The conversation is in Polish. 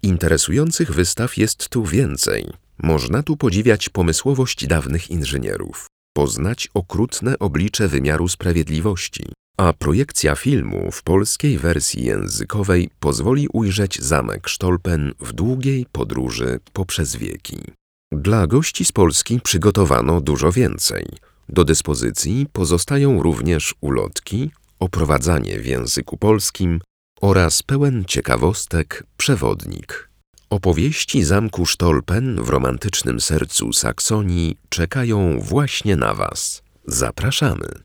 Interesujących wystaw jest tu więcej. Można tu podziwiać pomysłowość dawnych inżynierów, poznać okrutne oblicze wymiaru sprawiedliwości, a projekcja filmu w polskiej wersji językowej pozwoli ujrzeć zamek Stolpen w długiej podróży poprzez wieki. Dla gości z Polski przygotowano dużo więcej. Do dyspozycji pozostają również ulotki, oprowadzanie w języku polskim oraz pełen ciekawostek przewodnik. Opowieści zamku Stolpen w romantycznym sercu Saksonii czekają właśnie na Was. Zapraszamy!